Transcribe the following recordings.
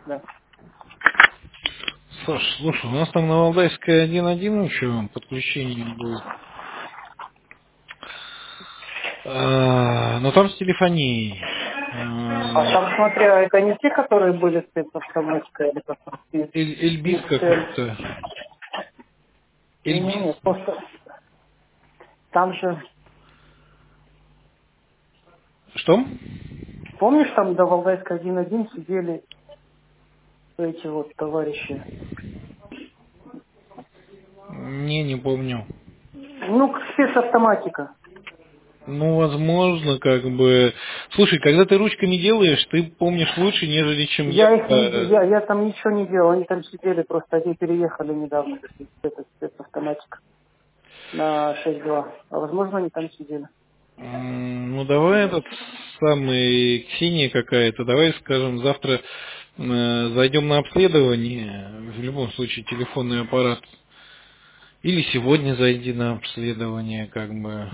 Да. Саш, слушай, у нас там на Валдайской 1.1 еще подключение будет. Но там с телефонией. А там, смотря, это не те, которые были с автоматикой, или как там, Эльбис XL. какой-то. Эльбис. Не, просто там же, Что? помнишь, там до Валдайской 1.1 сидели эти вот товарищи? Не помню. Ну, спецавтоматика. Ну, возможно, как бы... Слушай, когда ты ручками делаешь, ты помнишь лучше, нежели чем я. Я их не, я там ничего не делал, они там сидели, просто они переехали недавно, это спецавтоматика на 6.2. А возможно, они там сидели. Ну, давай этот самый, Ксения какая-то, давай, скажем, завтра зайдем на обследование, в любом случае телефонный аппарат, или сегодня зайди на обследование, как бы,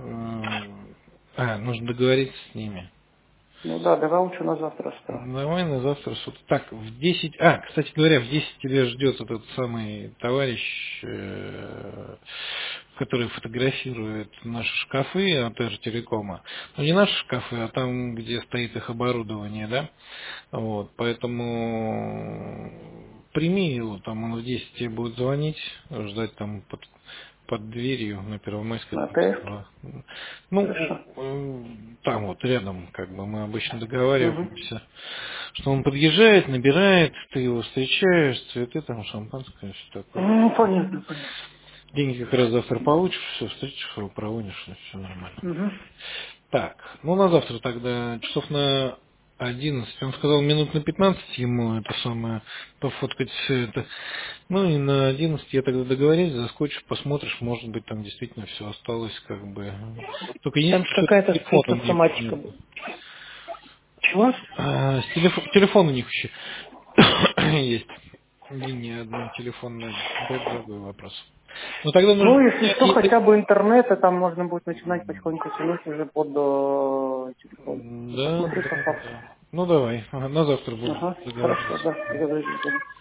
нужно договориться с ними. Ну да, давай лучше на завтра оставим. Давай на завтра с утра. Так, в 10. Кстати говоря, в 10 тебя ждет этот самый товарищ, который фотографирует наши шкафы от Эртелекома. Ну, не наши шкафы, а там, где стоит их оборудование, да? Вот, поэтому прими его, там он в 10 тебе будет звонить, ждать там под дверью на Первомайской На ТС? 22. Ну, Хорошо. там вот рядом, как бы мы обычно Угу. договариваемся, что он подъезжает, набирает, ты его встречаешь, цветы, там шампанское, все такое. Понятно, понятно. Деньги как раз завтра получишь, все, встретишь его, проводишь, все нормально. Угу. Так, ну на завтра тогда часов на 11. Он сказал минут на 15 ему это самое пофоткать все это. Ну и на 11 я тогда договорюсь, заскочишь, посмотришь, может быть там действительно все осталось как бы. Только Там единственное, же что какая-то телефон у них спецавтоматика нет. была. Чего? Телефон у них еще есть. Линия одна телефонная. Это другой вопрос. Но тогда Ну, нужно... если что, хотя бы интернета, там можно будет начинать потихоньку тянуть уже под телефон. Ну, Да, посмотри по да, факту. да. Ну давай, на завтра будем Ага, хорошо, договариваться. да, договорились. Да.